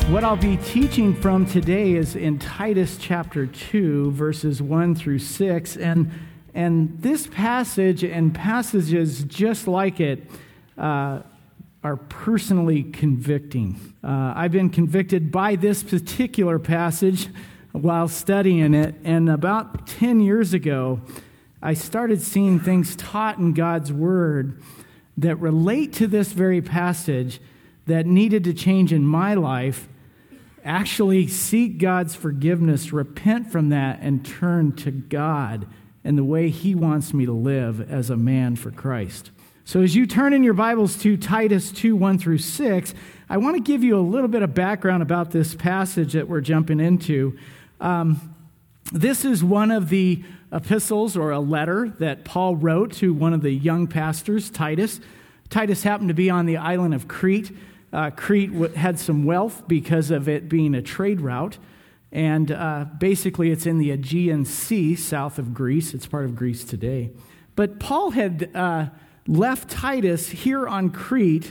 What I'll be teaching from today is in Titus chapter 2, verses 1 through 6. And this passage and passages just like it are personally convicting. I've been convicted by this particular passage while studying it. And about 10 years ago, I started seeing things taught in God's Word that relate to this very passage that needed to change in my life. Actually seek God's forgiveness, repent from that, and turn to God and the way He wants me to live as a man for Christ. So as you turn in your Bibles to Titus 2, 1 through 6, I want to give you a little bit of background about this passage that we're jumping into. This is one of the epistles or a letter that Paul wrote to one of the young pastors, Titus. Titus happened to be on the island of Crete. Crete had some wealth because of it being a trade route, and basically it's in the Aegean Sea south of Greece. It's part of Greece today. But Paul had left Titus here on Crete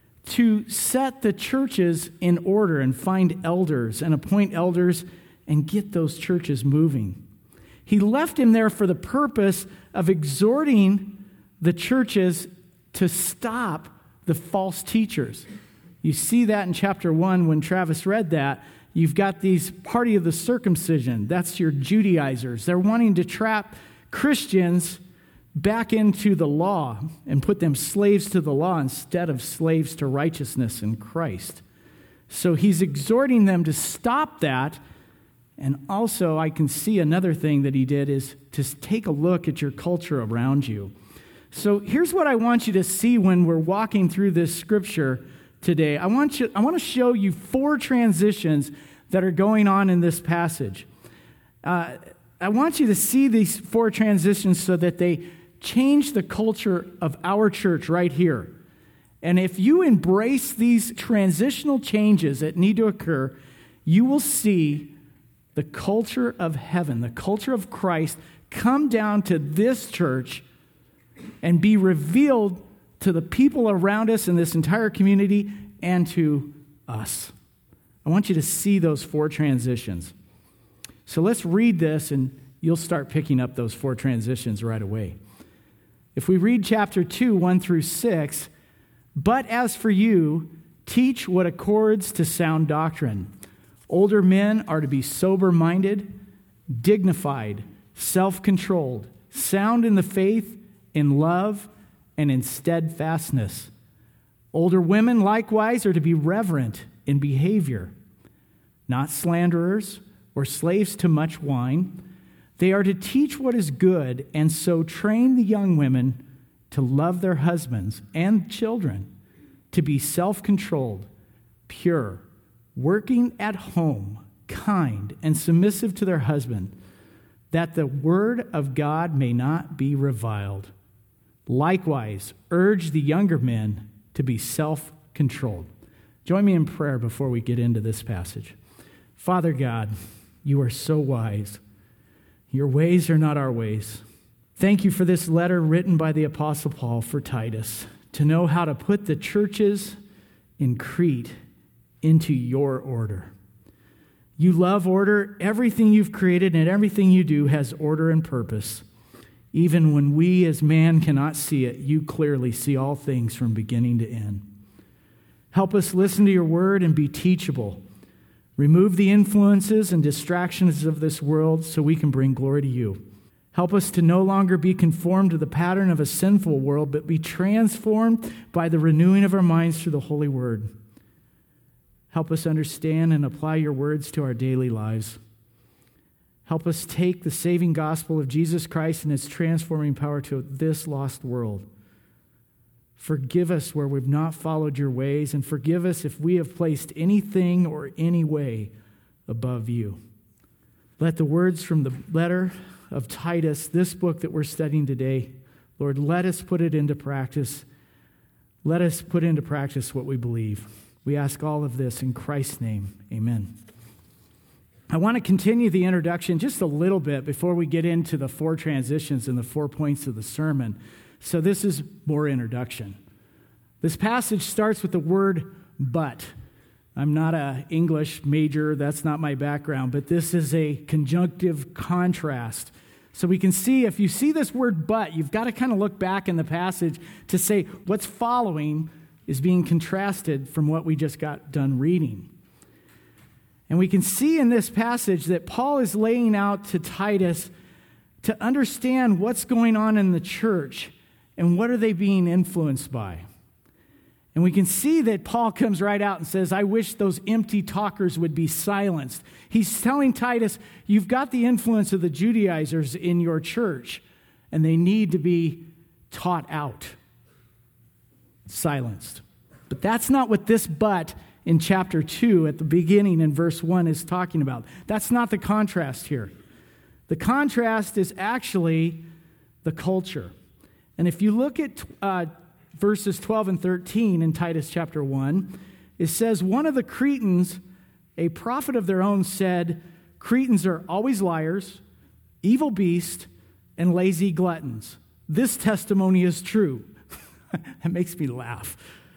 to set the churches in order and find elders and appoint elders and get those churches moving. He left him there for the purpose of exhorting the churches to stop the false teachers. You see that in chapter 1 when Travis read that. You've got these party of the circumcision. That's your Judaizers. They're wanting to trap Christians back into the law and put them slaves to the law instead of slaves to righteousness in Christ. So he's exhorting them to stop that. And also I can see another thing that he did is to take a look at your culture around you. So here's what I want you to see when we're walking through this scripture today. I want to show you 4 transitions that are going on in this passage. I want you to see these 4 transitions so that they change the culture of our church right here. And if you embrace these transitional changes that need to occur, you will see the culture of heaven, the culture of Christ, come down to this church and be revealed to the people around us in this entire community and to us. I want you to see those 4 transitions. So let's read this and you'll start picking up those 4 transitions right away. If we read chapter 2, 1 through 6, "But as for you, teach what accords to sound doctrine. Older men are to be sober-minded, dignified, self-controlled, sound in the faith, in love, and in steadfastness. Older women likewise are to be reverent in behavior, not slanderers or slaves to much wine. They are to teach what is good, and so train the young women to love their husbands and children, to be self-controlled, pure, working at home, kind, and submissive to their husband, that the word of God may not be reviled. Likewise, urge the younger men to be self-controlled." Join me in prayer before we get into this passage. Father God, you are so wise. Your ways are not our ways. Thank you for this letter written by the Apostle Paul for Titus to know how to put the churches in Crete into your order. You love order. Everything you've created and everything you do has order and purpose. Even when we as man cannot see it, you clearly see all things from beginning to end. Help us listen to your word and be teachable. Remove the influences and distractions of this world so we can bring glory to you. Help us to no longer be conformed to the pattern of a sinful world, but be transformed by the renewing of our minds through the holy word. Help us understand and apply your words to our daily lives. Help us take the saving gospel of Jesus Christ and its transforming power to this lost world. Forgive us where we've not followed your ways, and forgive us if we have placed anything or any way above you. Let the words from the letter of Titus, this book that we're studying today, Lord, let us put it into practice. Let us put into practice what we believe. We ask all of this in Christ's name. Amen. I want to continue the introduction just a little bit before we get into the 4 transitions and the 4 points of the sermon. So this is more introduction. This passage starts with the word "but." I'm not an English major. That's not my background. But this is a conjunctive contrast. So we can see, if you see this word but, you've got to kind of look back in the passage to say what's following is being contrasted from what we just got done reading. And we can see in this passage that Paul is laying out to Titus to understand what's going on in the church and what are they being influenced by. And we can see that Paul comes right out and says, I wish those empty talkers would be silenced. He's telling Titus, you've got the influence of the Judaizers in your church, and they need to be taught out, silenced. But that's not what this but in chapter 2 at the beginning in verse 1 is talking about. That's not the contrast here. The contrast is actually the culture. And if you look at verses 12 and 13 in Titus chapter 1, it says, one of the Cretans, a prophet of their own, said, Cretans are always liars, evil beasts, and lazy gluttons. This testimony is true. That makes me laugh.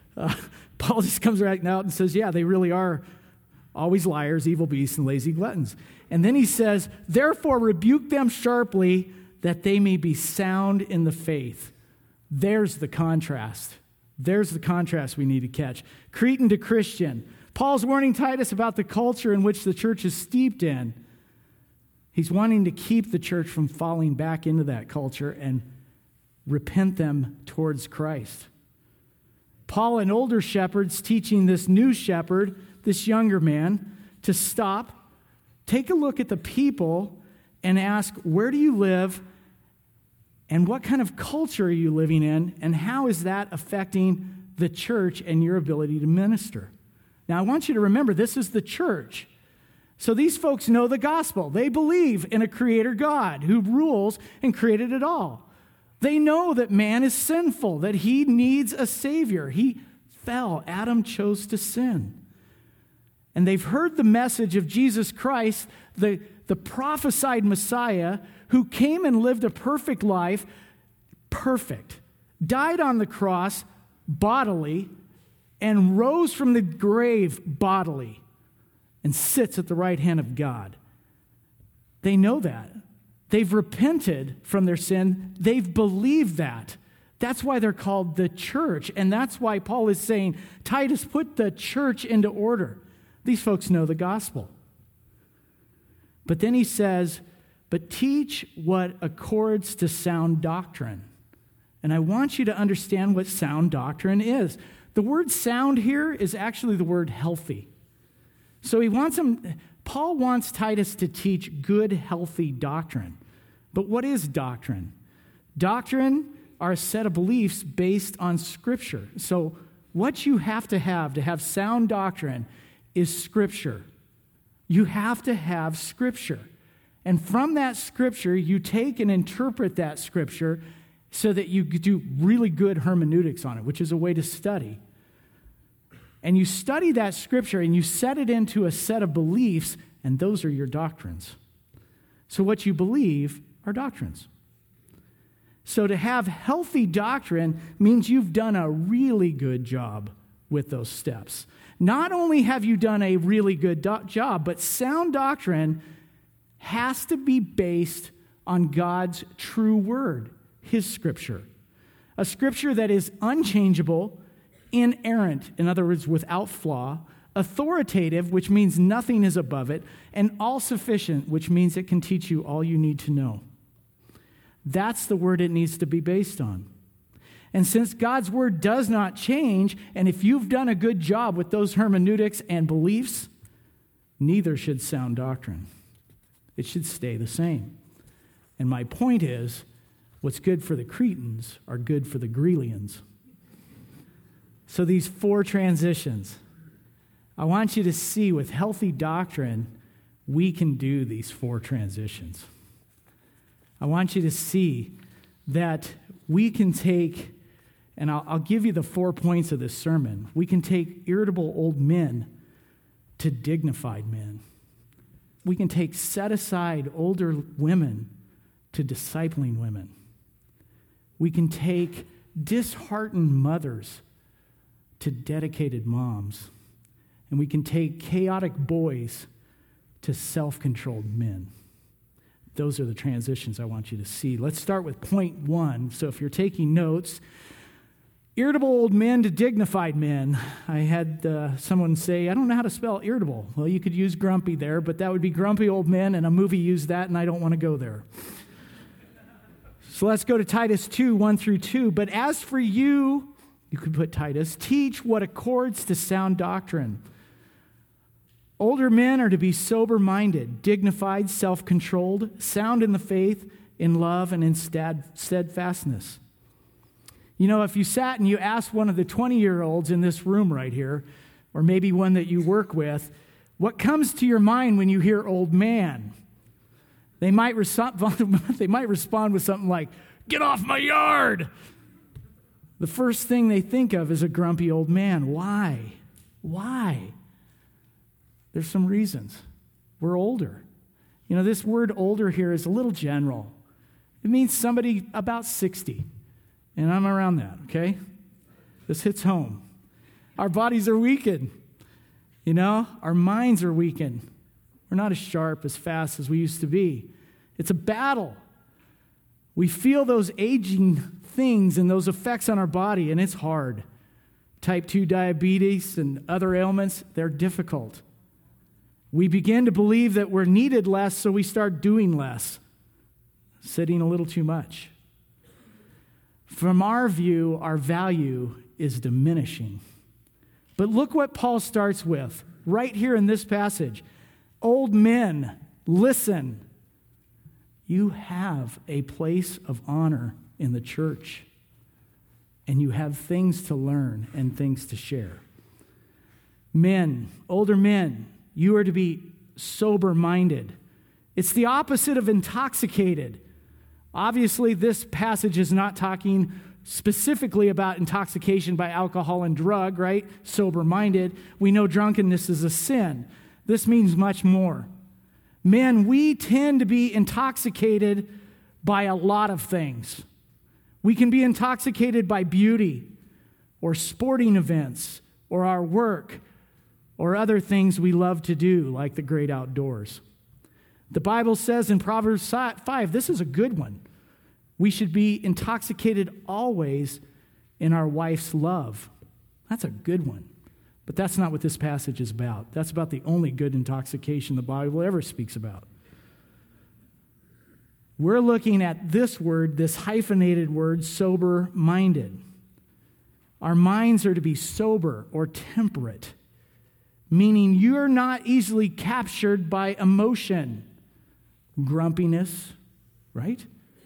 Paul just comes right out and says, yeah, they really are always liars, evil beasts, and lazy gluttons. And then he says, therefore rebuke them sharply that they may be sound in the faith. There's the contrast. There's the contrast we need to catch. Cretan to Christian. Paul's warning Titus about the culture in which the church is steeped in. He's wanting to keep the church from falling back into that culture and repent them towards Christ. Paul, an older shepherd's teaching this new shepherd, this younger man, to stop, take a look at the people, and ask, where do you live, and what kind of culture are you living in, and how is that affecting the church and your ability to minister? Now, I want you to remember, this is the church. So these folks know the gospel. They believe in a creator God who rules and created it all. They know that man is sinful, that he needs a Savior. He fell. Adam chose to sin. And they've heard the message of Jesus Christ, the prophesied Messiah, who came and lived a perfect life, perfect, died on the cross bodily, and rose from the grave bodily, and sits at the right hand of God. They know that. They've repented from their sin. They've believed that. That's why they're called the church. And that's why Paul is saying, Titus, put the church into order. These folks know the gospel. But then he says, but teach what accords to sound doctrine. And I want you to understand what sound doctrine is. The word sound here is actually the word healthy. So Paul wants Titus to teach good, healthy doctrine. But what is doctrine? Doctrine are a set of beliefs based on Scripture. So what you have to have sound doctrine is Scripture. You have to have Scripture. And from that Scripture, you take and interpret that Scripture so that you do really good hermeneutics on it, which is a way to study. And you study that Scripture and you set it into a set of beliefs, and those are your doctrines. So what you believe are doctrines. So to have healthy doctrine means you've done a really good job with those steps. Not only have you done a really good job, but sound doctrine has to be based on God's true word, His Scripture. A Scripture that is unchangeable, inerrant, in other words, without flaw, authoritative, which means nothing is above it, and all-sufficient, which means it can teach you all you need to know. That's the word it needs to be based on. And since God's word does not change, and if you've done a good job with those hermeneutics and beliefs, neither should sound doctrine. It should stay the same. And my point is, what's good for the Cretans are good for the Grelians. So these 4 transitions, I want you to see with healthy doctrine, we can do these 4 transitions. I want you to see that we can take, and I'll give you the 4 points of this sermon. We can take irritable old men to dignified men. We can take set-aside older women to discipling women. We can take disheartened mothers to dedicated moms. And we can take chaotic boys to self-controlled men. Those are the transitions I want you to see. Let's start with point 1. So if you're taking notes, irritable old men to dignified men. I had someone say, I don't know how to spell irritable. Well, you could use grumpy there, but that would be grumpy old men, and a movie used that, and I don't want to go there. So let's go to Titus 2, 1 through 2. But as for you, you could put Titus, teach what accords to sound doctrine. Older men are to be sober-minded, dignified, self-controlled, sound in the faith, in love, and in steadfastness. You know, if you sat and you asked one of the 20-year-olds in this room right here, or maybe one that you work with, what comes to your mind when you hear old man? They might respond with something like, get off my yard! The first thing they think of is a grumpy old man. Why? Why? There's some reasons. We're older. You know, this word older here is a little general. It means somebody about 60. And I'm around that, okay? This hits home. Our bodies are weakened. You know, our minds are weakened. We're not as sharp, as fast as we used to be. It's a battle. We feel those aging things and those effects on our body, and it's hard. Type 2 diabetes and other ailments, they're difficult. We begin to believe that we're needed less, so we start doing less, sitting a little too much. From our view, our value is diminishing. But look what Paul starts with right here in this passage. Old men, listen. You have a place of honor in the church, and you have things to learn and things to share. Men, older men, you are to be sober-minded. It's the opposite of intoxicated. Obviously, this passage is not talking specifically about intoxication by alcohol and drug, right? Sober-minded. We know drunkenness is a sin. This means much more. Men, we tend to be intoxicated by a lot of things. We can be intoxicated by beauty or sporting events or our work or other things we love to do, like the great outdoors. The Bible says in Proverbs 5, this is a good one. We should be intoxicated always in our wife's love. That's a good one. But that's not what this passage is about. That's about the only good intoxication the Bible ever speaks about. We're looking at this word, this hyphenated word, sober-minded. Our minds are to be sober or temperate, meaning you're not easily captured by emotion, grumpiness, right?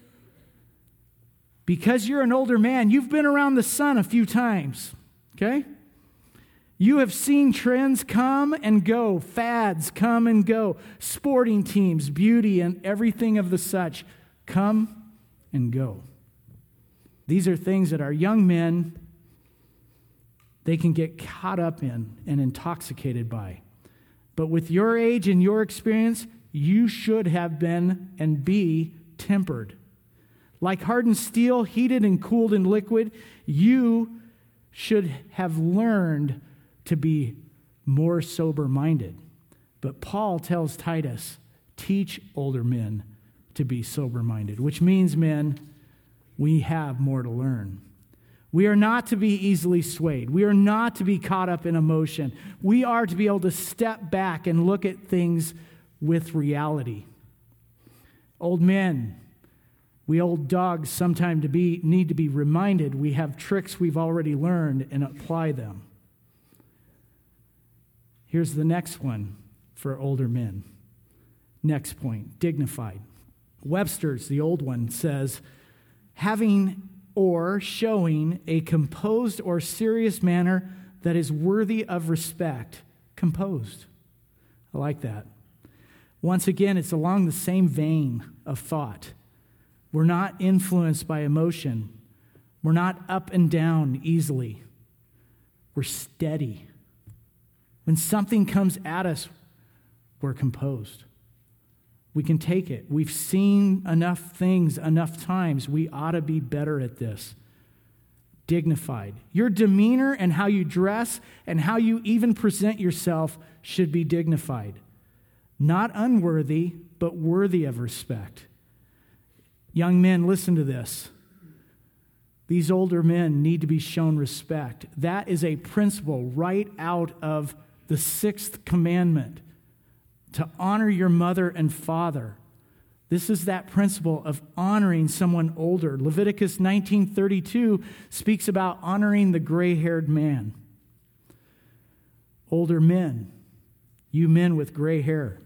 Because you're an older man, you've been around the sun a few times, okay? You have seen trends come and go, fads come and go, sporting teams, beauty, and everything of the such come and go. These are things that our young men, they can get caught up in and intoxicated by. But with your age and your experience, you should have been and be tempered. Like hardened steel, heated and cooled in liquid, you should have learned to be more sober-minded. But Paul tells Titus, teach older men to be sober-minded, which means, men, we have more to learn. We are not to be easily swayed. We are not to be caught up in emotion. We are to be able to step back and look at things with reality. Old men, we old dogs sometimes need to be reminded we have tricks we've already learned and apply them. Here's the next one for older men. Next point, dignified. Webster's, the old one, says, having or showing a composed or serious manner that is worthy of respect. Composed. I like that. Once again, it's along the same vein of thought. We're not influenced by emotion. We're not up and down easily. We're steady. When something comes at us, we're composed. We can take it. We've seen enough things enough times. We ought to be better at this. dignified. Your demeanor and how you dress and how you even present yourself should be dignified. Not unworthy, but worthy of respect. Young men, listen to this. These older men need to be shown respect. That is a principle right out of the 6th commandment, to honor your mother and father. This is that principle of honoring someone older. Leviticus 19:32 speaks about honoring the gray-haired man. Older men, you men with gray hair,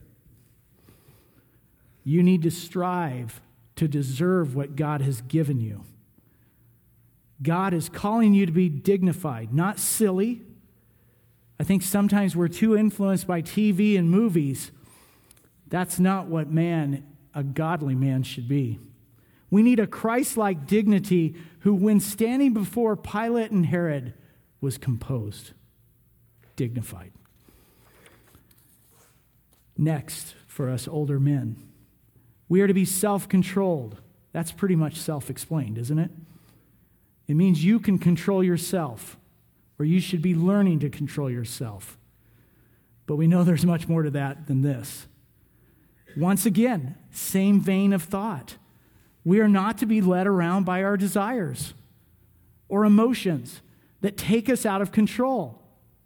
you need to strive to deserve what God has given you. God is calling you to be dignified, not silly. I think sometimes we're too influenced by TV and movies. That's not what a godly man should be. We need a Christ-like dignity who, when standing before Pilate and Herod, was composed, dignified. Next, for us older men, we are to be self-controlled. That's pretty much self-explained, isn't it? It means you can control yourself, or you should be learning to control yourself. But we know there's much more to that than this. Once again, same vein of thought. We are not to be led around by our desires or emotions that take us out of control.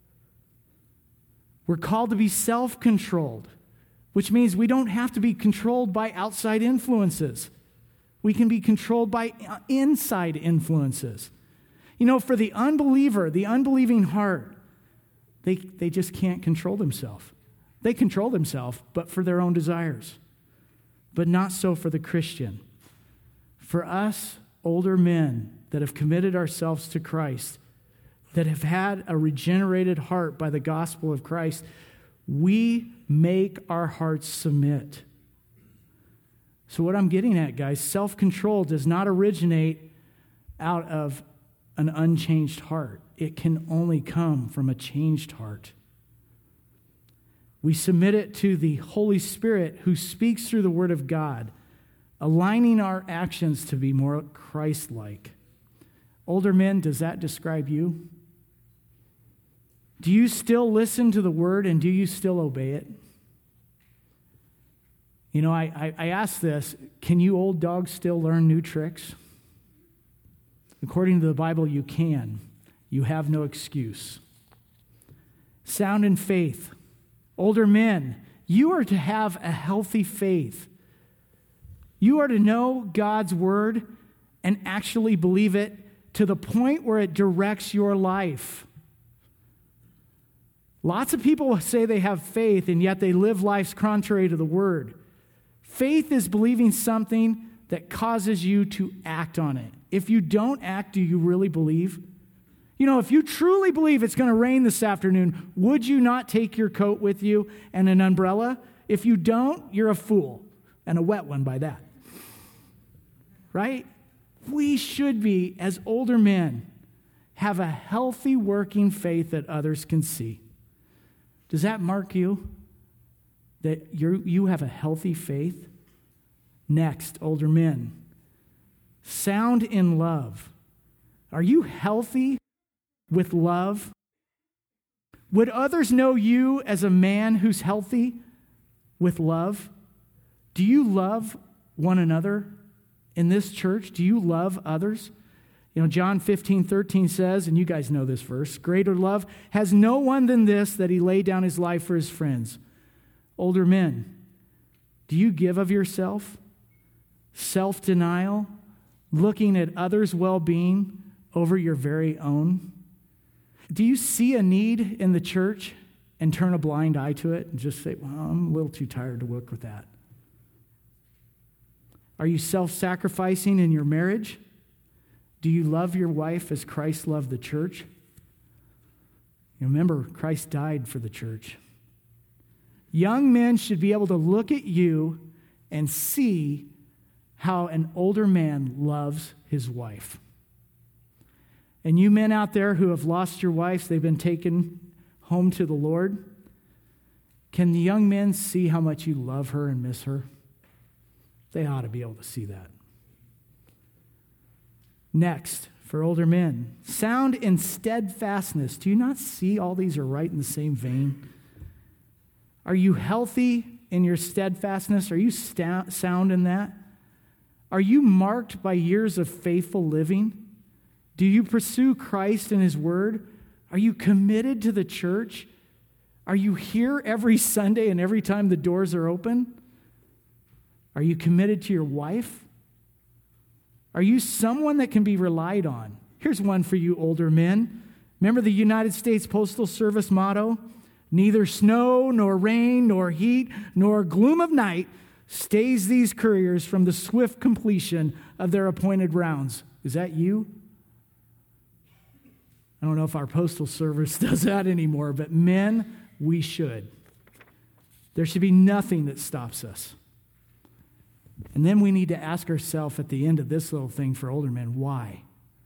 We're called to be self-controlled, which means we don't have to be controlled by outside influences. We can be controlled by inside influences. You know, for the unbeliever, the unbelieving heart, they just can't control themselves. They control themselves, but for their own desires. But not so for the Christian. For us, older men that have committed ourselves to Christ, that have had a regenerated heart by the gospel of Christ, we make our hearts submit. So what I'm getting at, guys, self-control does not originate out of an unchanged heart. It can only come from a changed heart. We submit it to the Holy Spirit who speaks through the Word of God, aligning our actions to be more Christ-like. Older men, does that describe you? Do you still listen to the Word and do you still obey it? You know, I ask this, can you old dogs still learn new tricks? According to the Bible, you can. You have no excuse. Sound in faith. Older men, you are to have a healthy faith. You are to know God's word and actually believe it to the point where it directs your life. Lots of people say they have faith, and yet they live lives contrary to the word. Faith is believing something that causes you to act on it. If you don't act, do you really believe? You know, if you truly believe it's going to rain this afternoon, would you not take your coat with you and an umbrella? If you don't, you're a fool, and a wet one by that. Right? We should be, as older men, have a healthy working faith that others can see. Does that mark you? That you have a healthy faith? Next, older men, sound in love. Are you healthy with love? Would others know you as a man who's healthy with love? Do you love one another in this church? Do you love others? You know, John 15:13 says, and you guys know this verse, greater love has no one than this, that he laid down his life for his friends. Older men, do you give of yourself? Self-denial, looking at others' well-being over your very own? Do you see a need in the church and turn a blind eye to it and just say, well, I'm a little too tired to work with that? Are you self-sacrificing in your marriage? Do you love your wife as Christ loved the church? You remember, Christ died for the church. Young men should be able to look at you and see how an older man loves his wife. And you men out there who have lost your wives, they've been taken home to the Lord, can the young men see how much you love her and miss her? They ought to be able to see that. Next, for older men. Sound in steadfastness. Do you not see all these are right in the same vein? Are you healthy in your steadfastness? Are you sound in that? Are you marked by years of faithful living? Do you pursue Christ and His Word? Are you committed to the church? Are you here every Sunday and every time the doors are open? Are you committed to your wife? Are you someone that can be relied on? Here's one for you older men. Remember the United States Postal Service motto? Neither snow, nor rain, nor heat, nor gloom of night stays these couriers from the swift completion of their appointed rounds. Is that you? I don't know if our postal service does that anymore, but men, we should. There should be nothing that stops us. And then we need to ask ourselves at the end of this little thing for older men, why?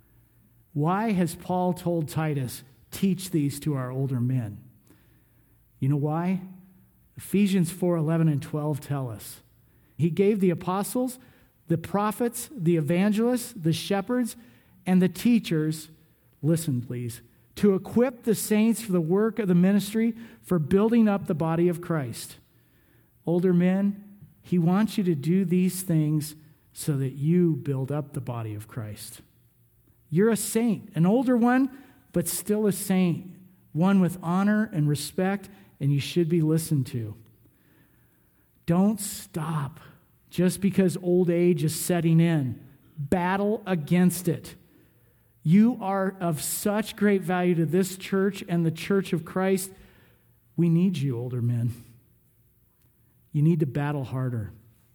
Why has Paul told Titus, teach these to our older men? You know why? Ephesians 4:11 and 12 tell us. He gave the apostles, the prophets, the evangelists, the shepherds, and the teachers, listen please, to equip the saints for the work of the ministry, for building up the body of Christ. Older men, he wants you to do these things so that you build up the body of Christ. You're a saint, an older one, but still a saint, one with honor and respect, and you should be listened to. Don't stop just because old age is setting in. Battle against it. You are of such great value to this church and the church of Christ. We need you, older men. You need to battle harder.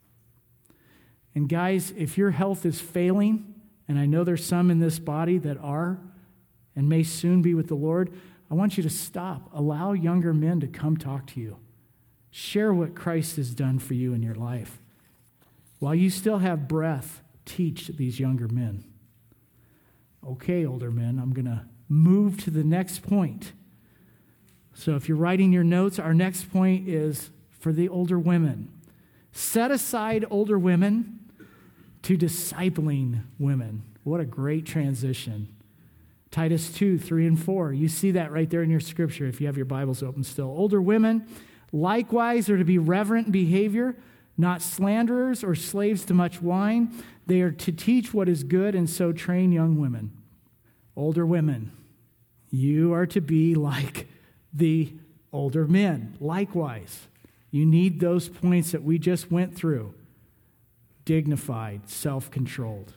And guys, if your health is failing, and I know there's some in this body that are and may soon be with the Lord, I want you to stop. Allow younger men to come talk to you. Share what Christ has done for you in your life. While you still have breath, teach these younger men. Okay, older men, I'm going to move to the next point. So if you're writing your notes, our next point is for the older women. Set aside older women to discipling women. What a great transition. Titus 2:3 and 4. You see that right there in your scripture if you have your Bibles open still. Older women likewise are to be reverent in behavior, not slanderers or slaves to much wine. They are to teach what is good and so train young women. Older women, you are to be like the older men. Likewise, you need those points that we just went through. Dignified, self-controlled.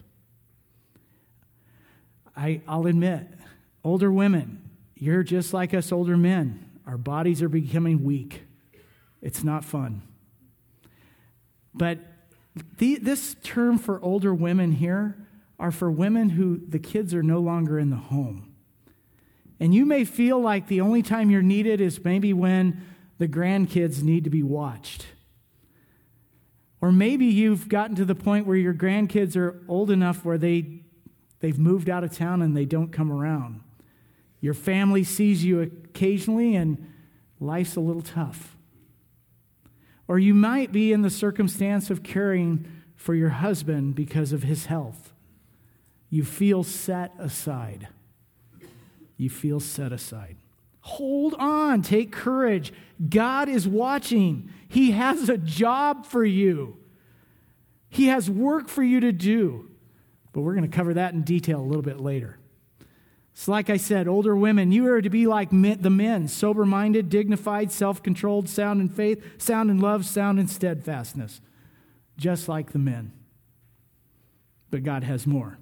I'll admit, older women, you're just like us older men. Our bodies are becoming weak. It's not fun. But this term for older women here are for women who the kids are no longer in the home. And you may feel like the only time you're needed is maybe when the grandkids need to be watched. Or maybe you've gotten to the point where your grandkids are old enough where they've moved out of town and they don't come around. Your family sees you occasionally and life's a little tough. Or you might be in the circumstance of caring for your husband because of his health. You feel set aside. You feel set aside. Hold on. Take courage. God is watching. He has a job for you. He has work for you to do. But we're going to cover that in detail a little bit later. So like I said, older women, you are to be like the men, sober-minded, dignified, self-controlled, sound in faith, sound in love, sound in steadfastness. Just like the men. But God has more.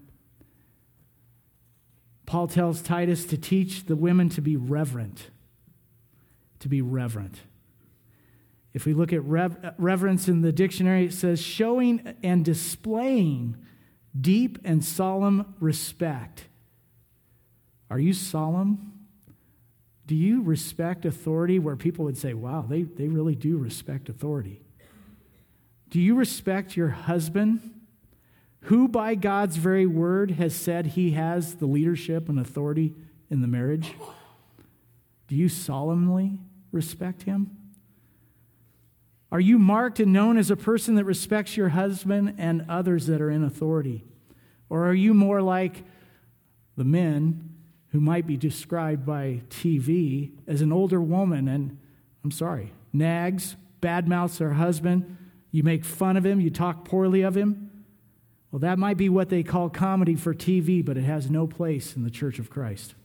Paul tells Titus to teach the women to be reverent. To be reverent. If we look at reverence in the dictionary, it says showing and displaying deep and solemn respect. Are you solemn? Do you respect authority where people would say, wow, they really do respect authority? Do you respect your husband, who by God's very word has said he has the leadership and authority in the marriage? Do you solemnly respect him? Are you marked and known as a person that respects your husband and others that are in authority? Or are you more like the men who might be described by TV as an older woman and, I'm sorry, nags, badmouths her husband, you make fun of him, you talk poorly of him. Well, that might be what they call comedy for TV, but it has no place in the church of Christ.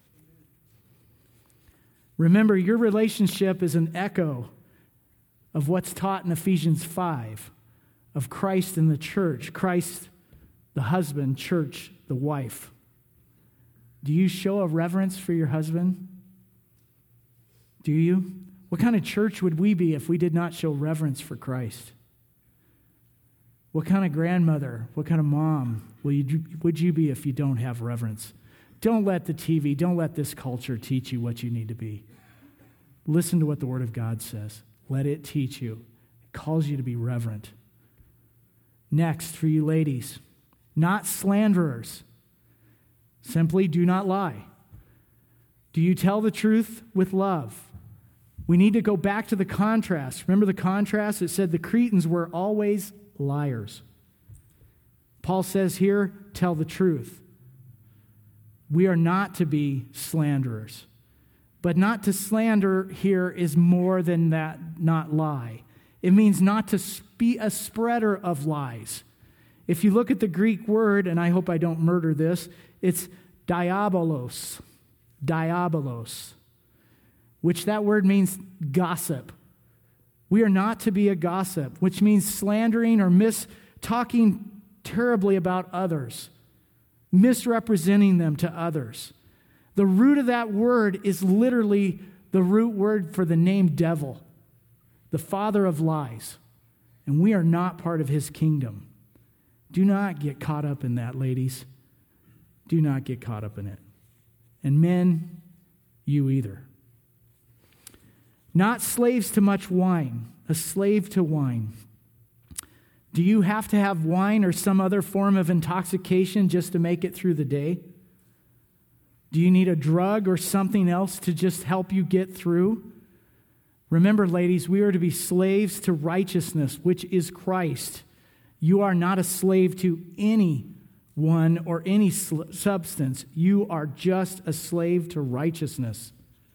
Remember, your relationship is an echo of what's taught in Ephesians 5, of Christ in the church, Christ the husband, church the wife. Do you show a reverence for your husband? Do you? What kind of church would we be if we did not show reverence for Christ? What kind of grandmother, what kind of mom would you be if you don't have reverence? Don't let the TV, don't let this culture teach you what you need to be. Listen to what the Word of God says. Let it teach you. It calls you to be reverent. Next, for you ladies, not slanderers. Simply do not lie. Do you tell the truth with love? We need to go back to the contrast. Remember the contrast? It said the Cretans were always liars. Paul says here, tell the truth. We are not to be slanderers. But not to slander here is more than that, not lie. It means not to be a spreader of lies. If you look at the Greek word, and I hope I don't murder this, it's diabolos, which that word means gossip. We are not to be a gossip, which means slandering or talking terribly about others, misrepresenting them to others. The root of that word is literally the root word for the name devil, the father of lies. And we are not part of his kingdom. Do not get caught up in that, ladies. Do not get caught up in it. And men, you either. Not slaves to much wine, a slave to wine. Do you have to have wine or some other form of intoxication just to make it through the day? Do you need a drug or something else to just help you get through? Remember, ladies, we are to be slaves to righteousness, which is Christ. You are not a slave to anyone or any substance. You are just a slave to righteousness.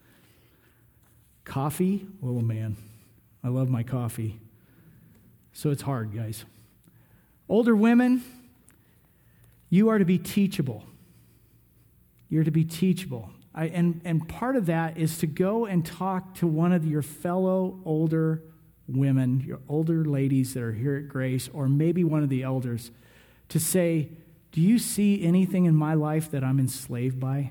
Coffee? Oh, man. I love my coffee. So it's hard, guys. Older women, you are to be teachable. You're to be teachable. And part of that is to go and talk to one of your fellow older women, your older ladies that are here at Grace, or maybe one of the elders, to say, do you see anything in my life that I'm enslaved by?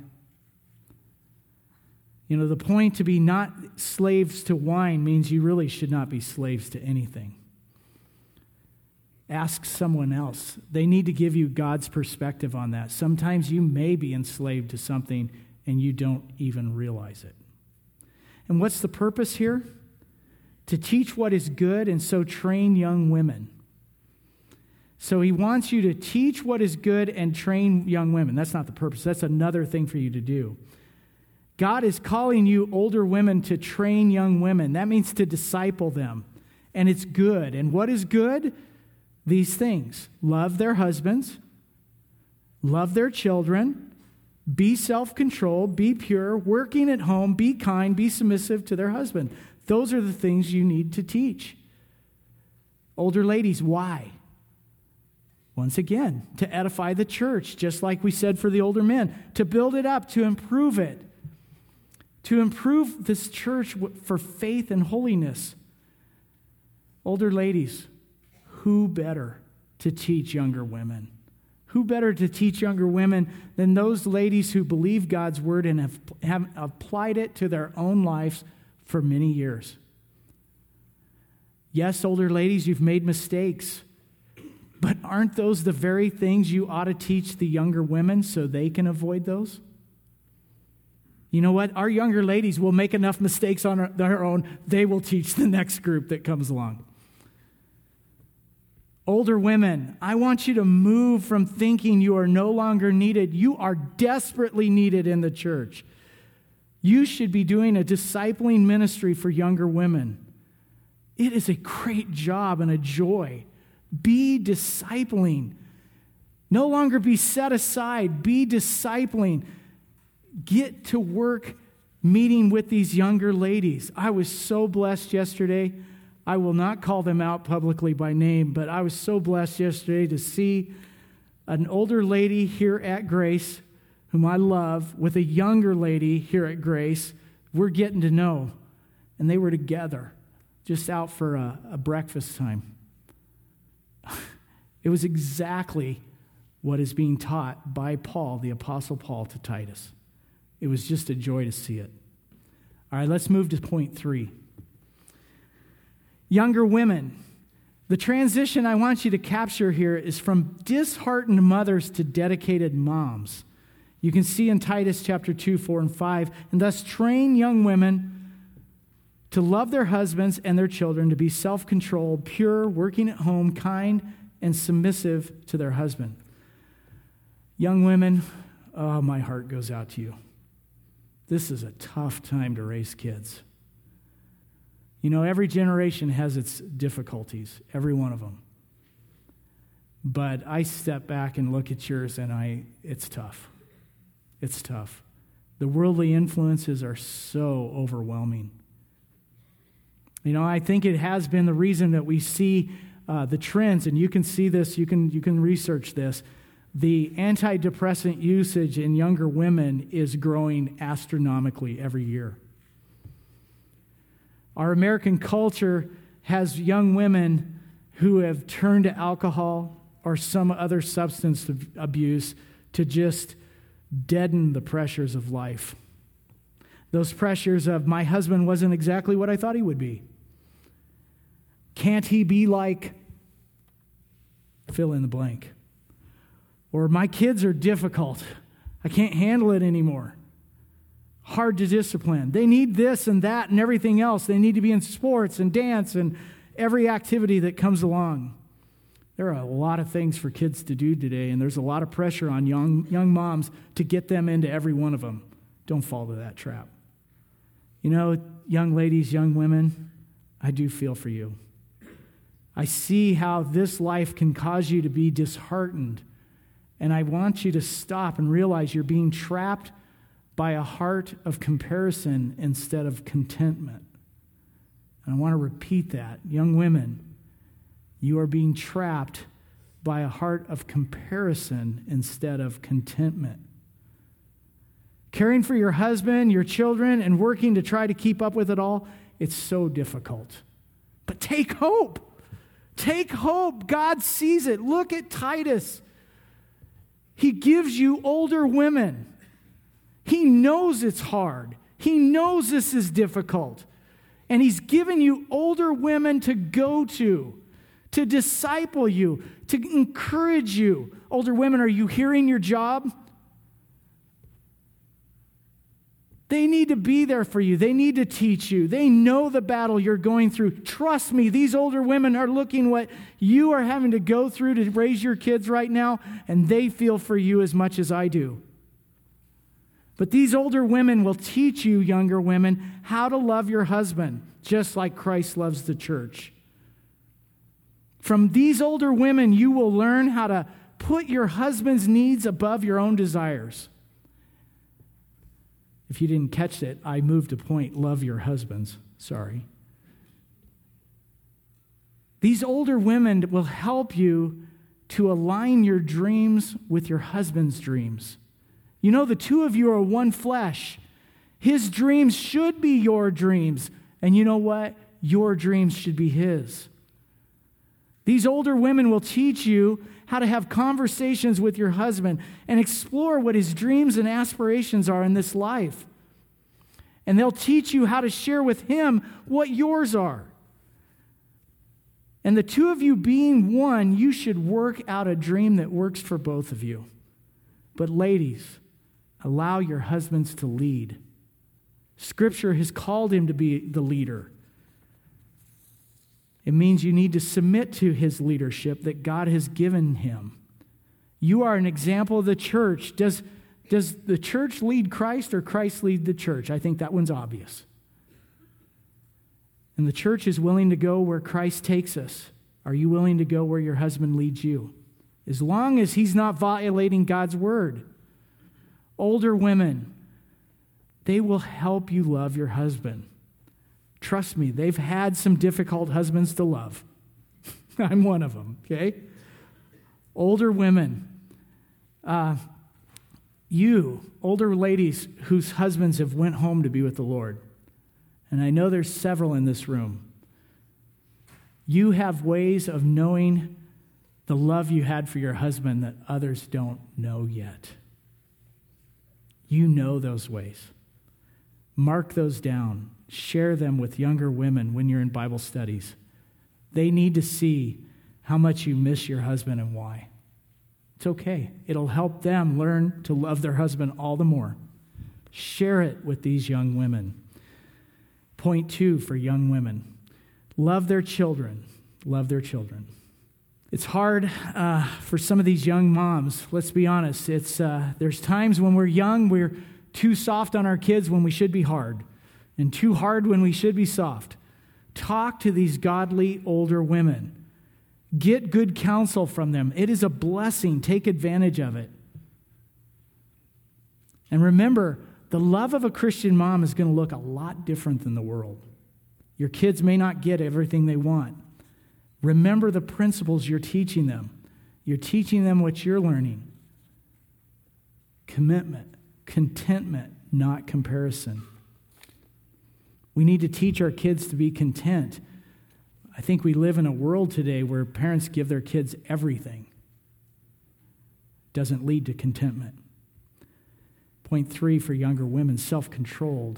You know, the point to be not slaves to wine means you really should not be slaves to anything. Ask someone else. They need to give you God's perspective on that. Sometimes you may be enslaved to something and you don't even realize it. And what's the purpose here? To teach what is good and so train young women. So he wants you to teach what is good and train young women. That's not the purpose. That's another thing for you to do. God is calling you older women to train young women. That means to disciple them. And it's good. And what is good? These things. Love their husbands. Love their children. Be self-controlled. Be pure. Working at home. Be kind. Be submissive to their husband. Those are the things you need to teach. Older ladies, why? Once again, to edify the church, just like we said for the older men. To build it up, to improve it. To improve this church for faith and holiness. Older ladies, who better to teach younger women? Who better to teach younger women than those ladies who believe God's word and have applied it to their own lives for many years? Yes, older ladies, you've made mistakes. But aren't those the very things you ought to teach the younger women so they can avoid those? You know what? Our younger ladies will make enough mistakes on their own. They will teach the next group that comes along. Older women, I want you to move from thinking you are no longer needed. You are desperately needed in the church. You should be doing a discipling ministry for younger women. It is a great job and a joy. Be discipling. No longer be set aside. Be discipling. Get to work meeting with these younger ladies. I was so blessed yesterday. I will not call them out publicly by name, but I was so blessed yesterday to see an older lady here at Grace, whom I love, with a younger lady here at Grace. We're getting to know. And they were together, just out for a breakfast time. It was exactly what is being taught by Paul, the Apostle Paul, to Titus. It was just a joy to see it. All right, let's move to point 3. Younger women. The transition I want you to capture here is from disheartened mothers to dedicated moms. You can see in Titus chapter 2, 4, and 5, and thus train young women to love their husbands and their children, to be self-controlled, pure, working at home, kind, and submissive to their husband. Young women, oh, my heart goes out to you. This is a tough time to raise kids. You know, every generation has its difficulties, every one of them. But I step back and look at yours, and it's tough. It's tough. The worldly influences are so overwhelming. You know, I think it has been the reason that we see the trends, and you can see this, you can research this. The antidepressant usage in younger women is growing astronomically every year. Our American culture has young women who have turned to alcohol or some other substance abuse to just deaden the pressures of life. Those pressures of, my husband wasn't exactly what I thought he would be. Can't he be like, fill in the blank. Or my kids are difficult. I can't handle it anymore. Hard to discipline. They need this and that and everything else. They need to be in sports and dance and every activity that comes along. There are a lot of things for kids to do today, and there's a lot of pressure on young moms to get them into every one of them. Don't fall to that trap. You know, young ladies, young women, I do feel for you. I see how this life can cause you to be disheartened, and I want you to stop and realize you're being trapped by a heart of comparison instead of contentment. And I want to repeat that. Young women, you are being trapped by a heart of comparison instead of contentment. Caring for your husband, your children, and working to try to keep up with it all, it's so difficult. But take hope. Take hope. God sees it. Look at Titus. He gives you older women. He knows it's hard. He knows this is difficult. And he's given you older women to go to disciple you, to encourage you. Older women, are you hearing your job? They need to be there for you. They need to teach you. They know the battle you're going through. Trust me, these older women are looking what you are having to go through to raise your kids right now, and they feel for you as much as I do. But these older women will teach you, younger women, how to love your husband, just like Christ loves the church. From these older women, you will learn how to put your husband's needs above your own desires. If you didn't catch it, I moved a point, love your husbands. Sorry. These older women will help you to align your dreams with your husband's dreams. You know, the two of you are one flesh. His dreams should be your dreams. And you know what? Your dreams should be his. These older women will teach you how to have conversations with your husband and explore what his dreams and aspirations are in this life. And they'll teach you how to share with him what yours are. And the two of you being one, you should work out a dream that works for both of you. But ladies, allow your husbands to lead. Scripture has called him to be the leader. It means you need to submit to his leadership that God has given him. You are an example of the church. Does the church lead Christ or Christ lead the church? I think that one's obvious. And the church is willing to go where Christ takes us. Are you willing to go where your husband leads you? as long as he's not violating God's word. Older women, they will help you love your husband. Trust me, they've had some difficult husbands to love. I'm one of them, okay? Older women, you, older ladies whose husbands have went home to be with the Lord, and I know there's several in this room, you have ways of knowing the love you had for your husband that others don't know yet. You know those ways. Mark those down. Share them with younger women when you're in Bible studies. They need to see how much you miss your husband and why. It's okay. It'll help them learn to love their husband all the more. Share it with these young women. Point 2 for young women. Love their children. Love their children. It's hard for some of these young moms. Let's be honest. There's times when we're young, we're too soft on our kids when we should be hard, and too hard when we should be soft. Talk to these godly older women. Get good counsel from them. It is a blessing. Take advantage of it. And remember, the love of a Christian mom is going to look a lot different than the world. Your kids may not get everything they want. Remember the principles you're teaching them. You're teaching them what you're learning. Commitment, contentment, not comparison. We need to teach our kids to be content. I think we live in a world today where parents give their kids everything. It doesn't lead to contentment. Point 3 for younger women, self-controlled.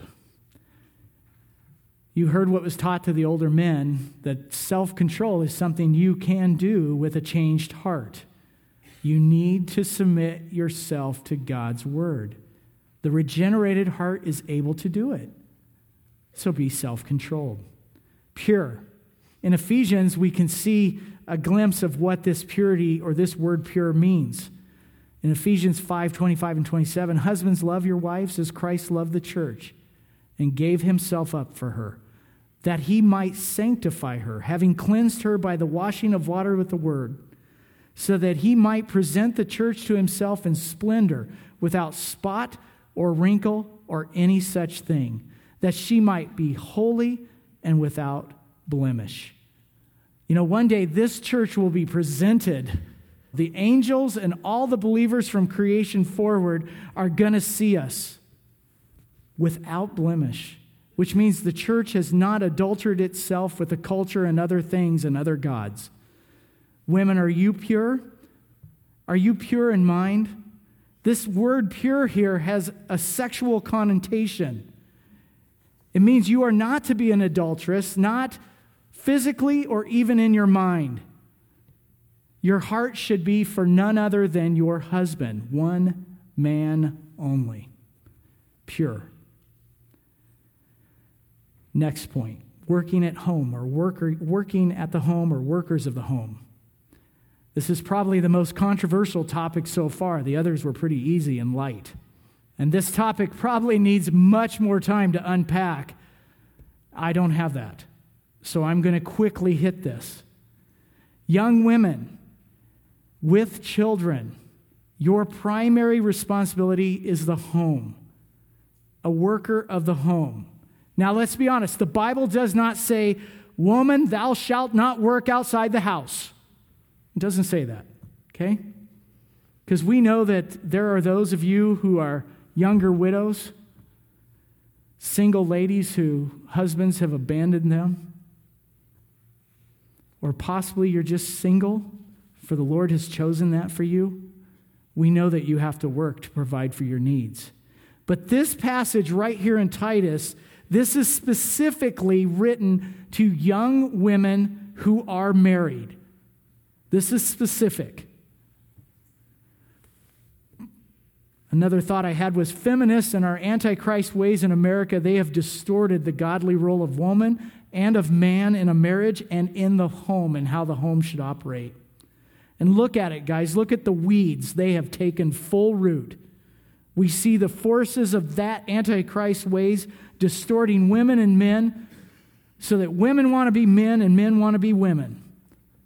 You heard what was taught to the older men, that self-control is something you can do with a changed heart. You need to submit yourself to God's word. The regenerated heart is able to do it. So be self-controlled. Pure. In Ephesians, we can see a glimpse of what this purity or this word pure means. In Ephesians 5:25 and 27, husbands, love your wives as Christ loved the church and gave himself up for her, that he might sanctify her, having cleansed her by the washing of water with the word, so that he might present the church to himself in splendor, without spot or wrinkle or any such thing, that she might be holy and without blemish. You know, one day this church will be presented. The angels and all the believers from creation forward are going to see us without blemish, which means the church has not adulterated itself with the culture and other things and other gods. Women, are you pure? Are you pure in mind? This word pure here has a sexual connotation. It means you are not to be an adulteress, not physically or even in your mind. Your heart should be for none other than your husband, one man only. Pure. Next point, working at home or working at the home or workers of the home. This is probably the most controversial topic so far. The others were pretty easy and light. And this topic probably needs much more time to unpack. I don't have that. So I'm going to quickly hit this. Young women with children, your primary responsibility is the home, a worker of the home. Now, let's be honest. The Bible does not say, woman, thou shalt not work outside the house. It doesn't say that, okay? Because we know that there are those of you who are younger widows, single ladies whose husbands have abandoned them, or possibly you're just single, for the Lord has chosen that for you. We know that you have to work to provide for your needs. But this passage right here in Titus, this is specifically written to young women who are married. This is specific. Another thought I had was feminists and our antichrist ways in America, they have distorted the godly role of woman and of man in a marriage and in the home and how the home should operate. And look at it, guys. Look at the weeds. They have taken full root. We see the forces of that antichrist ways distorting women and men so that women want to be men and men want to be women.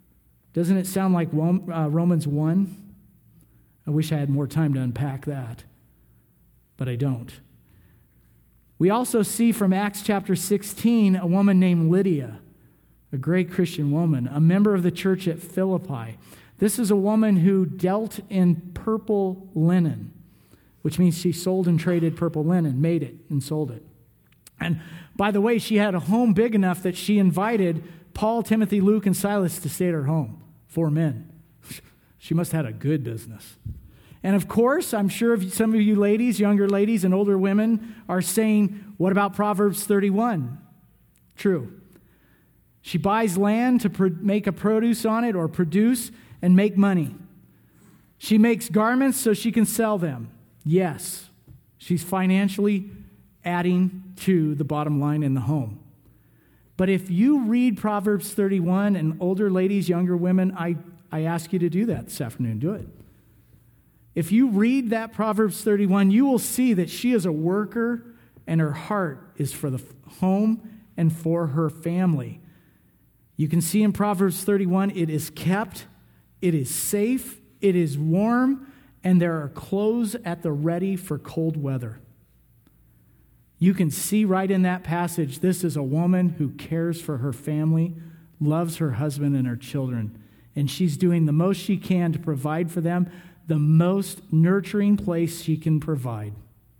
Doesn't it sound like Romans 1? I wish I had more time to unpack that, but I don't. We also see from Acts chapter 16 a woman named Lydia, a great Christian woman, a member of the church at Philippi. This is a woman who dealt in purple linen, which means she sold and traded purple linen, made it and sold it. And by the way, she had a home big enough that she invited Paul, Timothy, Luke, and Silas to stay at her home. 4 men. She must have had a good business. And of course, I'm sure some of you ladies, younger ladies and older women, are saying, what about Proverbs 31? True. She buys land to make a produce on it or produce and make money. She makes garments so she can sell them. Yes, she's financially adding to the bottom line in the home. But if you read Proverbs 31, and older ladies, younger women, I ask you to do that this afternoon. Do it. If you read that Proverbs 31, you will see that she is a worker and her heart is for the home and for her family. You can see in Proverbs 31, it is kept, it is safe, it is warm, and there are clothes at the ready for cold weather. You can see right in that passage, this is a woman who cares for her family, loves her husband and her children, and she's doing the most she can to provide for them the most nurturing place she can provide.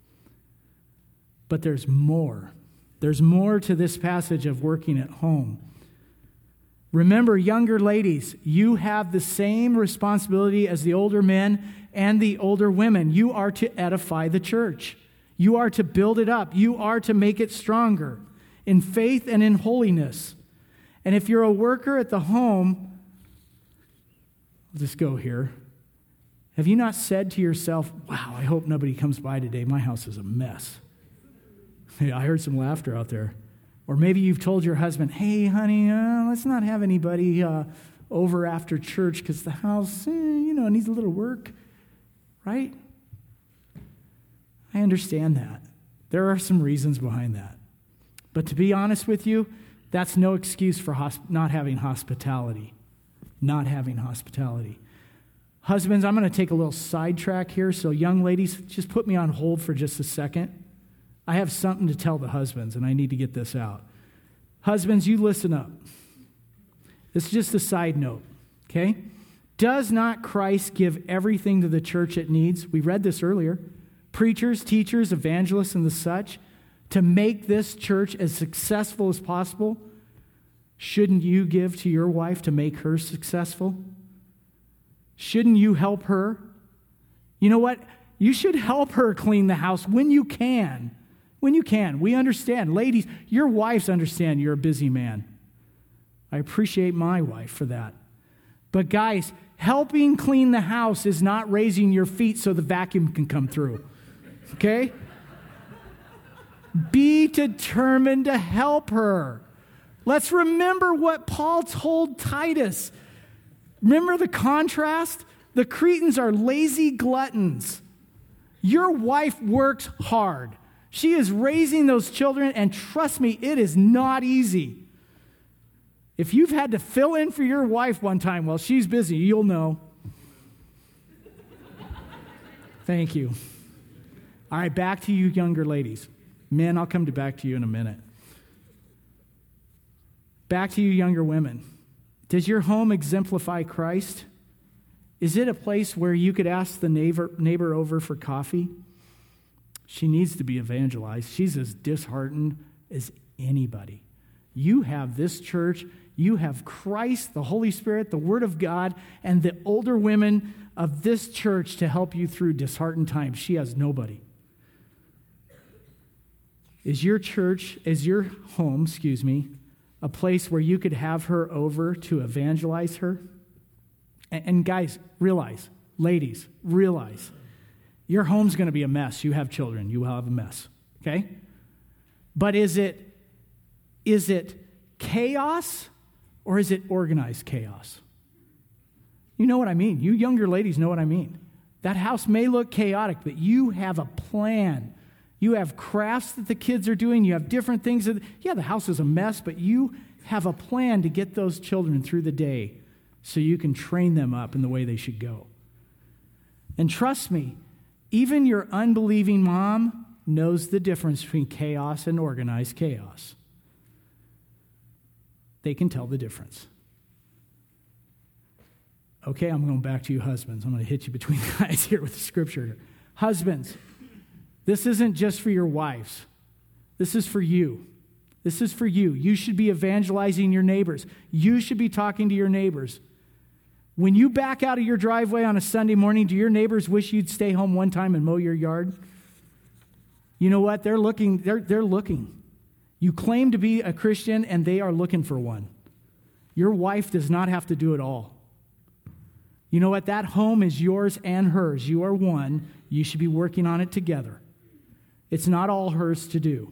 But there's more. There's more to this passage of working at home. Remember, younger ladies, you have the same responsibility as the older men and the older women. You are to edify the church. You are to build it up. You are to make it stronger in faith and in holiness. And if you're a worker at the home, I'll just go here. Have you not said to yourself, wow, I hope nobody comes by today. My house is a mess. Hey, I heard some laughter out there. Or maybe you've told your husband, hey, honey, let's not have anybody over after church because the house, needs a little work, right? I understand that. There are some reasons behind that. But to be honest with you, that's no excuse for not having hospitality. Not having hospitality. Husbands, I'm going to take a little sidetrack here. So young ladies, just put me on hold for just a second. I have something to tell the husbands, and I need to get this out. Husbands, you listen up. This is just a side note, okay? Does not Christ give everything to the church it needs? We read this earlier. Preachers, teachers, evangelists, and the such, to make this church as successful as possible. Shouldn't you give to your wife to make her successful? Shouldn't you help her? You know what? You should help her clean the house when you can. When you can. We understand. Ladies, your wives understand you're a busy man. I appreciate my wife for that. But guys, helping clean the house is not raising your feet so the vacuum can come through. Okay? Be determined to help her. Let's remember what Paul told Titus. Remember the contrast? The Cretans are lazy gluttons. Your wife works hard. She is raising those children, and trust me, it is not easy. If you've had to fill in for your wife one time while she's busy, you'll know. Thank you. All right, back to you younger ladies. Men, I'll come back to you in a minute. Back to you younger women. Does your home exemplify Christ? Is it a place where you could ask the neighbor over for coffee? She needs to be evangelized. She's as disheartened as anybody. You have this church. You have Christ, the Holy Spirit, the Word of God, and the older women of this church to help you through disheartened times. She has nobody. Is your home, a place where you could have her over to evangelize her? And guys, realize, ladies, realize, your home's going to be a mess. You have children. You will have a mess, okay? But is it chaos or is it organized chaos? You know what I mean. You younger ladies know what I mean. That house may look chaotic, but you have a plan. You have crafts that the kids are doing. You have different things. The house is a mess, but you have a plan to get those children through the day so you can train them up in the way they should go. And trust me, even your unbelieving mom knows the difference between chaos and organized chaos. They can tell the difference. Okay, I'm going back to you husbands. I'm going to hit you between the eyes here with the scripture. Husbands, this isn't just for your wives. This is for you. This is for you. You should be evangelizing your neighbors. You should be talking to your neighbors. When you back out of your driveway on a Sunday morning, do your neighbors wish you'd stay home one time and mow your yard? You know what? They're looking. They're looking. You claim to be a Christian, and they are looking for one. Your wife does not have to do it all. You know what? That home is yours and hers. You are one. You should be working on it together. It's not all hers to do.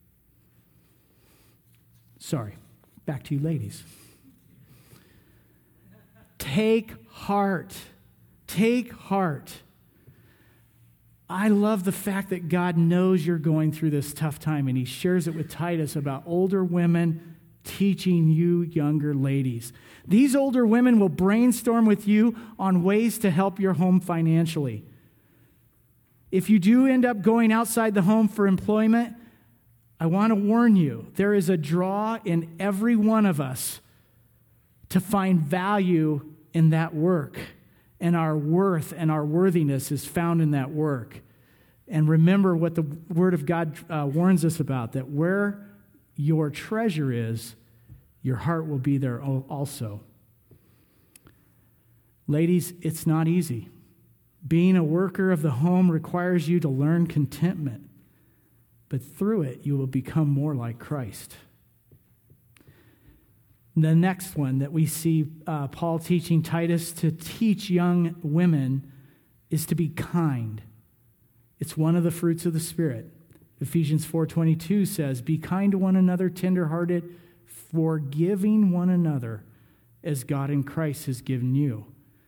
Sorry. Back to you ladies. Take heart. Take heart. I love the fact that God knows you're going through this tough time, and he shares it with Titus about older women teaching you younger ladies. These older women will brainstorm with you on ways to help your home financially. If you do end up going outside the home for employment, I want to warn you, there is a draw in every one of us to find value in that work. And our worth and our worthiness is found in that work. And remember what the Word of God warns us about, that where your treasure is, your heart will be there also. Ladies, it's not easy. Being a worker of the home requires you to learn contentment, but through it, you will become more like Christ. The next one that we see Paul teaching Titus to teach young women is to be kind. It's one of the fruits of the Spirit. Ephesians 4:22 says, "Be kind to one another, tenderhearted, forgiving one another, as God in Christ has given you."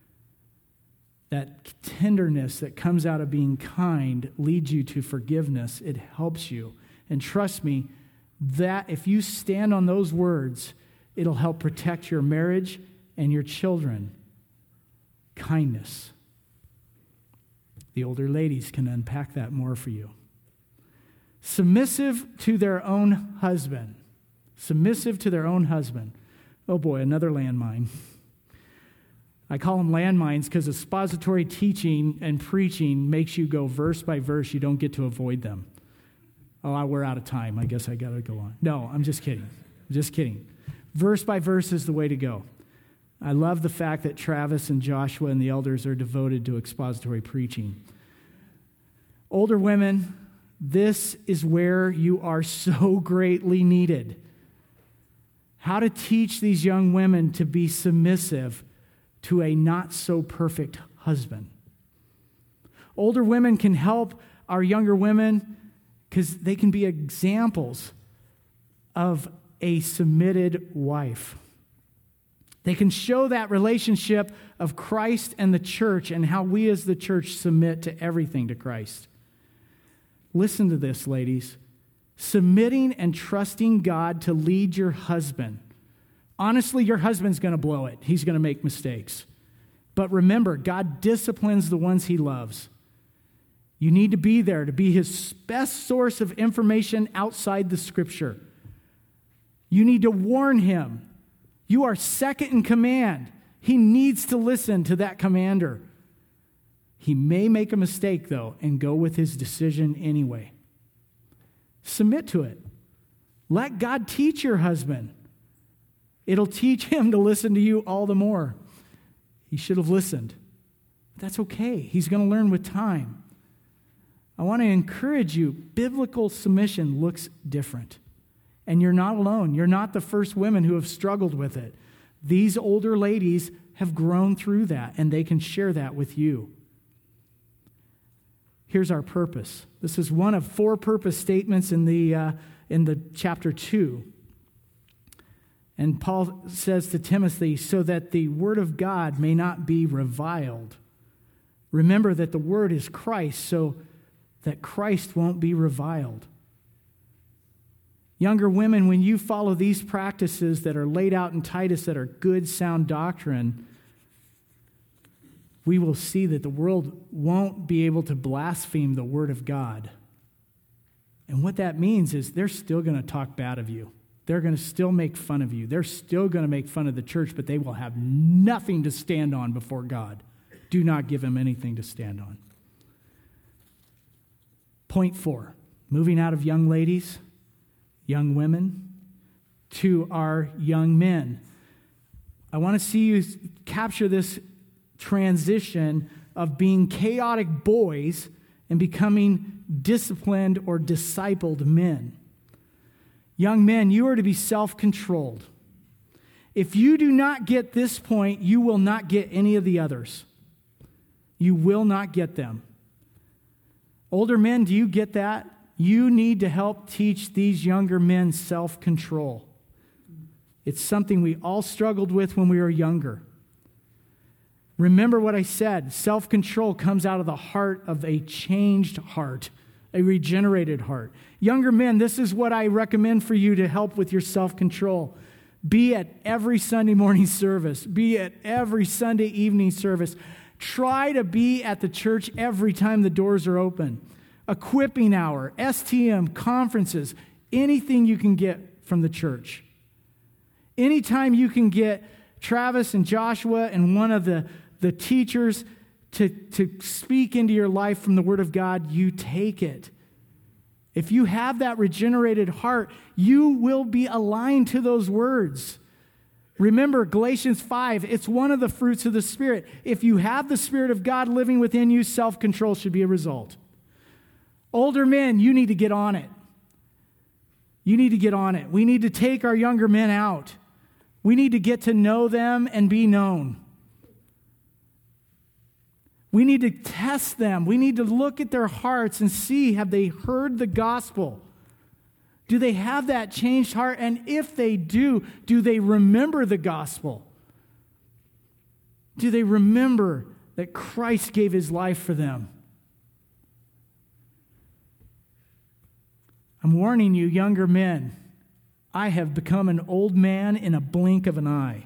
That tenderness that comes out of being kind leads you to forgiveness. It helps you. And trust me, that if you stand on those words, it'll help protect your marriage and your children. Kindness. The older ladies can unpack that more for you. Submissive to their own husband. Submissive to their own husband. Oh boy, another landmine. I call them landmines because expository teaching and preaching makes you go verse by verse. You don't get to avoid them. Oh, we're out of time. I guess I got to go on. No, I'm just kidding. Just kidding. Verse by verse is the way to go. I love the fact that Travis and Joshua and the elders are devoted to expository preaching. Older women, this is where you are so greatly needed. How to teach these young women to be submissive to a not-so-perfect husband. Older women can help our younger women because they can be examples of a submitted wife. They can show that relationship of Christ and the church and how we as the church submit to everything to Christ. Listen to this, ladies. Submitting and trusting God to lead your husband. Honestly, your husband's going to blow it. He's going to make mistakes. But remember, God disciplines the ones he loves. You need to be there to be his best source of information outside the Scripture. You need to warn him. You are second in command. He needs to listen to that commander. He may make a mistake, though, and go with his decision anyway. Submit to it. Let God teach your husband. It'll teach him to listen to you all the more. He should have listened. That's okay. He's going to learn with time. I want to encourage you, biblical submission looks different. And you're not alone. You're not the first women who have struggled with it. These older ladies have grown through that, and they can share that with you. Here's our purpose. This is one of 4 purpose statements in the chapter 2. And Paul says to Timothy, so that the word of God may not be reviled. Remember that the word is Christ, so that Christ won't be reviled. Younger women, when you follow these practices that are laid out in Titus that are good, sound doctrine, we will see that the world won't be able to blaspheme the Word of God. And what that means is they're still going to talk bad of you. They're going to still make fun of you. They're still going to make fun of the church, but they will have nothing to stand on before God. Do not give them anything to stand on. Point 4, moving out of young ladies, young women, to our young men. I want to see you capture this transition of being chaotic boys and becoming disciplined or discipled men. Young men, you are to be self-controlled. If you do not get this point, you will not get any of the others. You will not get them. Older men, do you get that? You need to help teach these younger men self-control. It's something we all struggled with when we were younger. Remember what I said. Self-control comes out of the heart of a changed heart, a regenerated heart. Younger men, this is what I recommend for you to help with your self-control. Be at every Sunday morning service. Be at every Sunday evening service. Try to be at the church every time the doors are open. Equipping hour, STM, conferences, anything you can get from the church. Anytime you can get Travis and Joshua and one of the teachers to speak into your life from the Word of God, you take it. If you have that regenerated heart, you will be aligned to those words. Remember, Galatians 5, it's one of the fruits of the Spirit. If you have the Spirit of God living within you, self-control should be a result. Older men, you need to get on it. You need to get on it. We need to take our younger men out. We need to get to know them and be known. We need to test them. We need to look at their hearts and see, have they heard the gospel? Do they have that changed heart? And if they do they remember the gospel? Do they remember that Christ gave his life for them? I'm warning you, younger men, I have become an old man in a blink of an eye.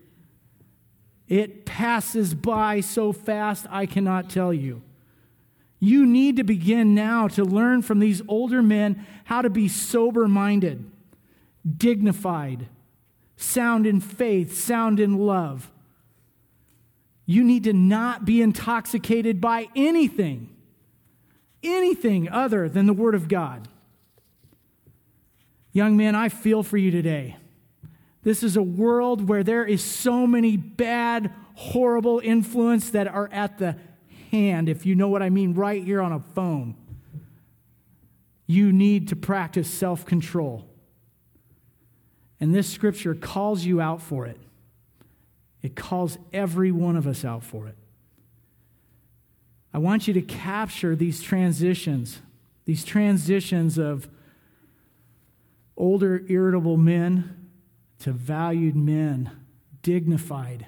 It passes by so fast, I cannot tell you. You need to begin now to learn from these older men how to be sober-minded, dignified, sound in faith, sound in love. You need to not be intoxicated by anything other than the Word of God. Young men, I feel for you today. This is a world where there is so many bad, horrible influence that are at the hand, if you know what I mean, right here on a phone. You need to practice self-control. And this scripture calls you out for it. It calls every one of us out for it. I want you to capture these transitions of older, irritable men to valued men, dignified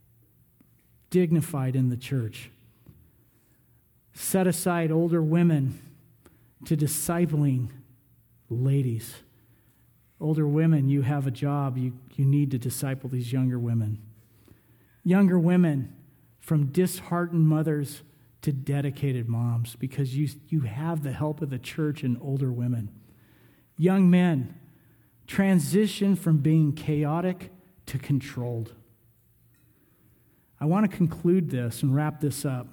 in the church. Set aside older women to discipling ladies. Older women, you have a job. You need to disciple these younger women. Younger women, from disheartened mothers to dedicated moms, because you have the help of the church and older women. Young men, transition from being chaotic to controlled. I want to conclude this and wrap this up.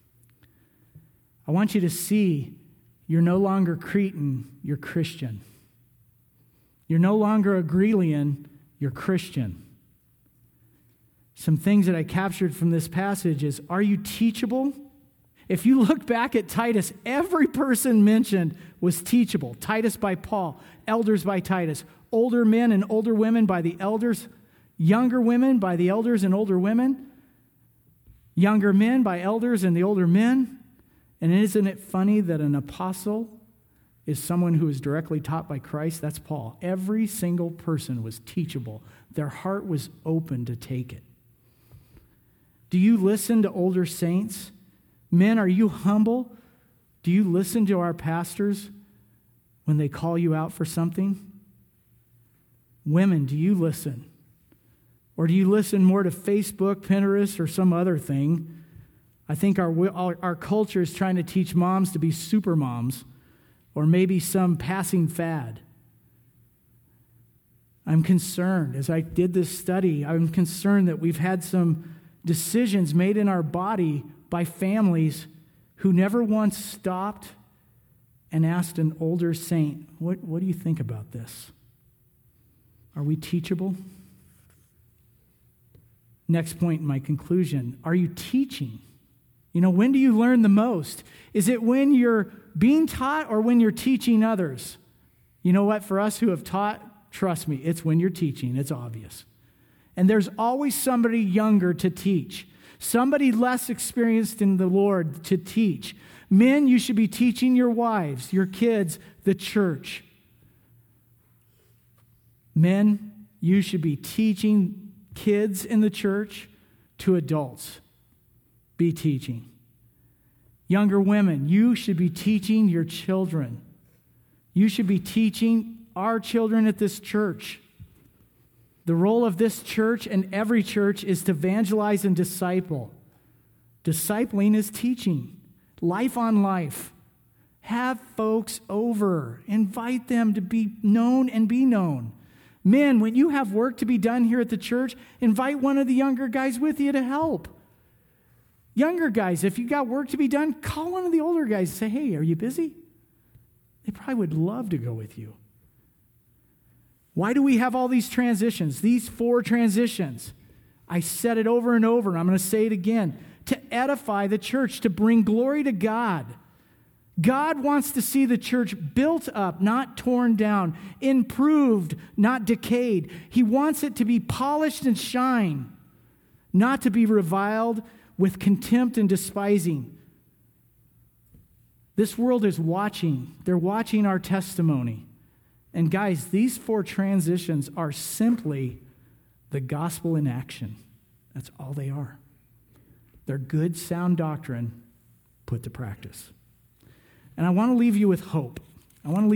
I want you to see you're no longer Cretan, you're Christian. You're no longer a Grelian, you're Christian. Some things that I captured from this passage is, are you teachable? If you look back at Titus, every person mentioned was teachable. Titus by Paul, elders by Titus, older men and older women by the elders, younger women by the elders and older women, younger men by elders and the older men. And isn't it funny that an apostle is someone who is directly taught by Christ? That's Paul. Every single person was teachable. Their heart was open to take it. Do you listen to older saints? Men, are you humble? Do you listen to our pastors when they call you out for something? Women, do you listen? Or do you listen more to Facebook, Pinterest, or some other thing? I think our culture is trying to teach moms to be super moms, or maybe some passing fad. I'm concerned. As I did this study, I'm concerned that we've had some decisions made in our body by families who never once stopped and asked an older saint, what do you think about this? Are we teachable? Next point in my conclusion, are you teaching? When do you learn the most? Is it when you're being taught or when you're teaching others? You know what? For us who have taught, trust me, it's when you're teaching. It's obvious. And there's always somebody younger to teach, somebody less experienced in the Lord to teach. Men, you should be teaching your wives, your kids, the church. Men, you should be teaching kids in the church to adults. Be teaching. Younger women, you should be teaching your children. You should be teaching our children at this church. The role of this church and every church is to evangelize and disciple. Discipling is teaching. Life on life. Have folks over. Invite them to be known and be known. Men, when you have work to be done here at the church, invite one of the younger guys with you to help. Younger guys, if you got work to be done, call one of the older guys and say, hey, are you busy? They probably would love to go with you. Why do we have all these transitions, these 4 transitions? I said it over and over, and I'm going to say it again. To edify the church, to bring glory to God. God wants to see the church built up, not torn down, improved, not decayed. He wants it to be polished and shine, not to be reviled with contempt and despising. This world is watching. They're watching our testimony. And guys, these 4 transitions are simply the gospel in action. That's all they are. They're good, sound doctrine put to practice. And I want to leave you with hope. I want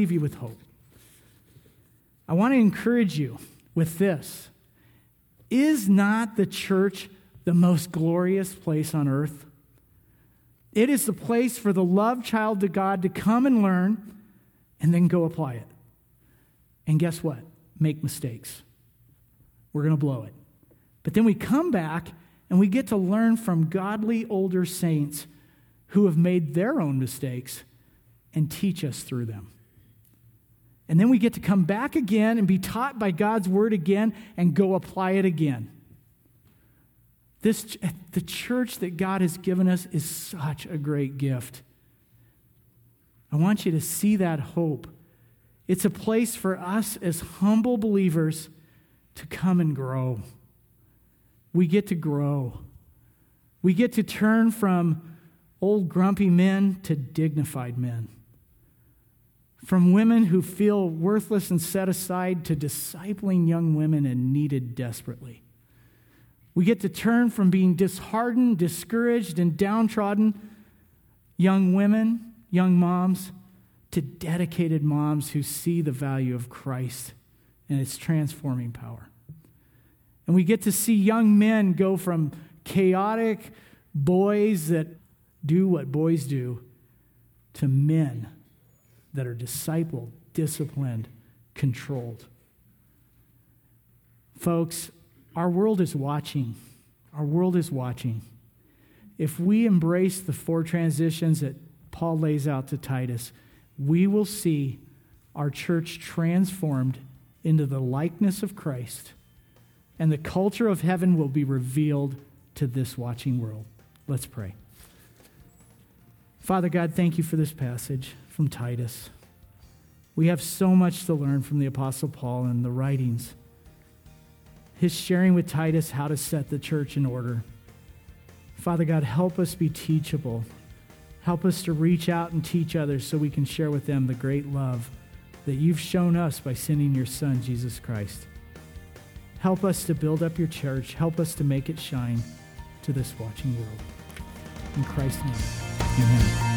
to encourage you with this. Is not the church the most glorious place on earth? It is the place for the loved child of God to come and learn and then go apply it. And guess what? Make mistakes. We're going to blow it. But then we come back and we get to learn from godly older saints who have made their own mistakes and teach us through them. And then we get to come back again and be taught by God's word again and go apply it again. The church that God has given us is such a great gift. I want you to see that hope. It's a place for us as humble believers to come and grow. We get to grow. We get to turn from old grumpy men to dignified men. From women who feel worthless and set aside to discipling young women and needed desperately. We get to turn from being disheartened, discouraged, and downtrodden young women, young moms, to dedicated moms who see the value of Christ and its transforming power. And we get to see young men go from chaotic boys that do what boys do to men that are discipled, disciplined, controlled. Folks, our world is watching. Our world is watching. If we embrace the 4 transitions that Paul lays out to Titus, we will see our church transformed into the likeness of Christ, and the culture of heaven will be revealed to this watching world. Let's pray. Father God, thank you for this passage from Titus. We have so much to learn from the Apostle Paul and the writings. His sharing with Titus how to set the church in order. Father God, help us be teachable. Help us to reach out and teach others so we can share with them the great love that you've shown us by sending your Son, Jesus Christ. Help us to build up your church. Help us to make it shine to this watching world. In Christ's name, amen.